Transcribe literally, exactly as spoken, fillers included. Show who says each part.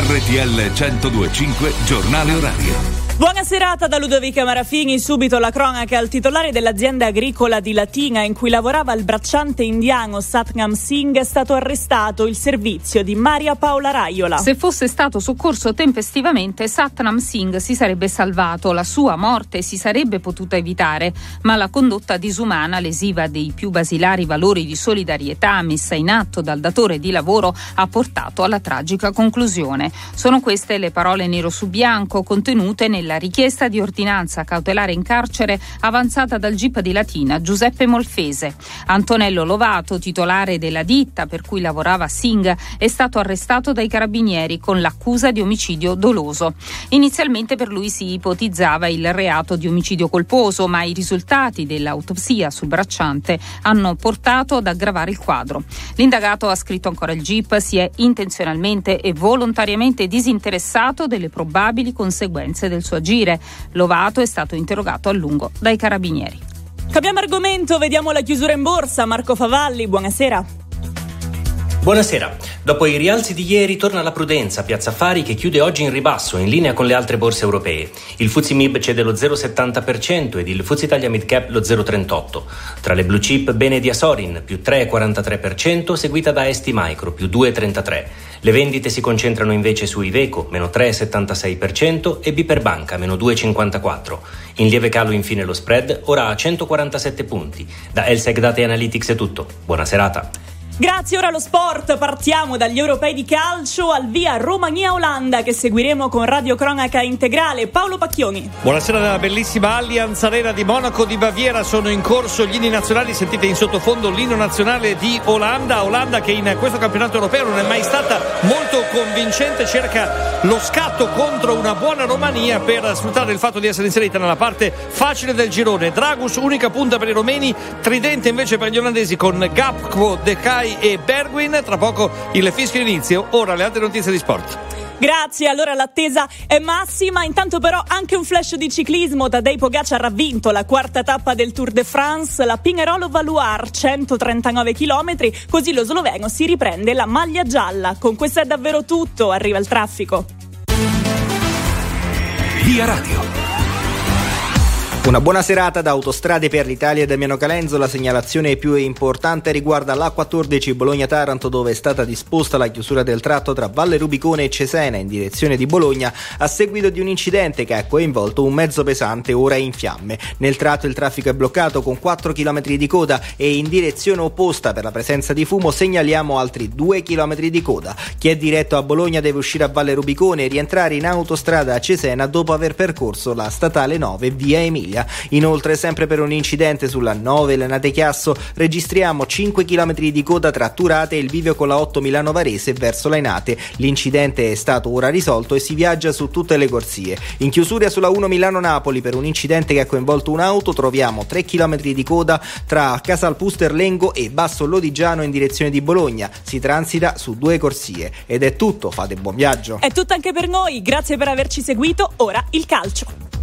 Speaker 1: R T L centodue e cinque Giornale Orario.
Speaker 2: Buona serata da Ludovica Marafini. Subito la cronaca. Il titolare dell'azienda agricola di Latina in cui lavorava il bracciante indiano Satnam Singh è stato arrestato. Il servizio di Maria Paola Raiola.
Speaker 3: Se fosse stato soccorso tempestivamente, Satnam Singh si sarebbe salvato, la sua morte si sarebbe potuta evitare, ma la condotta disumana, lesiva dei più basilari valori di solidarietà messa in atto dal datore di lavoro, ha portato alla tragica conclusione. Sono queste le parole nero su bianco contenute nella la richiesta di ordinanza cautelare in carcere avanzata dal G I P di Latina Giuseppe Molfese. Antonello Lovato, titolare della ditta per cui lavorava Singh, è stato arrestato dai carabinieri con l'accusa di omicidio doloso. Inizialmente per lui si ipotizzava il reato di omicidio colposo, ma i risultati dell'autopsia sul bracciante hanno portato ad aggravare il quadro. L'indagato, ha scritto ancora il G I P, si è intenzionalmente e volontariamente disinteressato delle probabili conseguenze del suo agire. Lovato è stato interrogato a lungo dai carabinieri.
Speaker 2: Cambiamo argomento, vediamo la chiusura in borsa. Marco Favalli, buonasera.
Speaker 4: Buonasera. Dopo i rialzi di ieri torna la prudenza a Piazza Affari, che chiude oggi in ribasso in linea con le altre borse europee. Il F T S E M I B cede lo zero virgola settanta per cento ed il F T S E Italia Mid Cap lo zero virgola trentotto per cento. Tra le blue chip, bene di Asorin più tre virgola quarantatré per cento, seguita da Esti Micro più due virgola trentatré per cento. Le vendite si concentrano invece su Iveco meno tre virgola settantasei per cento e Biper Banca meno due virgola cinquantaquattro per cento. In lieve calo infine lo spread, ora a centoquarantasette punti. Da Elsec Data Analytics è tutto. Buona serata.
Speaker 2: Grazie, ora lo sport. Partiamo dagli europei di calcio, al via Romania-Olanda, che seguiremo con Radio Cronaca Integrale. Paolo Pacchioni.
Speaker 5: Buonasera dalla bellissima Allianz Arena di Monaco di Baviera. Sono in corso gli inni nazionali, sentite in sottofondo l'inno nazionale di Olanda. Olanda che in questo campionato europeo non è mai stata molto convincente, cerca lo scatto contro una buona Romania per sfruttare il fatto di essere inserita nella parte facile del girone. Dragus, unica punta per i romeni, tridente invece per gli olandesi con Gakpo, De Kai e Bergwijn. Tra poco il fischio inizio, ora le altre notizie di sport.
Speaker 2: Grazie, allora l'attesa è massima. Intanto però anche un flash di ciclismo. Tadej Pogacar ha vinto la quarta tappa del Tour de France, la Pinerolo-Valuar, centotrentanove chilometri, così lo sloveno si riprende la maglia gialla. Con questo è davvero tutto, arriva il traffico.
Speaker 1: Via Radio.
Speaker 6: Una buona serata da Autostrade per l'Italia e Damiano Calenzo. La segnalazione più importante riguarda l'A quattordici Bologna-Taranto, dove è stata disposta la chiusura del tratto tra Valle Rubicone e Cesena in direzione di Bologna a seguito di un incidente che ha coinvolto un mezzo pesante ora in fiamme. Nel tratto il traffico è bloccato con quattro chilometri di coda e in direzione opposta per la presenza di fumo segnaliamo altri due chilometri di coda. Chi è diretto a Bologna deve uscire a Valle Rubicone e rientrare in autostrada a Cesena dopo aver percorso la statale nove via Emilia. Inoltre, sempre per un incidente sulla nove Lenate Chiasso, registriamo cinque chilometri di coda tra Turate e il bivio con la otto Milano Varese verso Lainate. L'incidente è stato ora risolto e si viaggia su tutte le corsie. In chiusura sulla uno Milano Napoli, per un incidente che ha coinvolto un'auto, troviamo tre chilometri di coda tra Casalpusterlengo e Basso Lodigiano in direzione di Bologna. Si transita su due corsie. Ed è tutto, fate buon viaggio.
Speaker 2: È tutto anche per noi, grazie per averci seguito. Ora il calcio.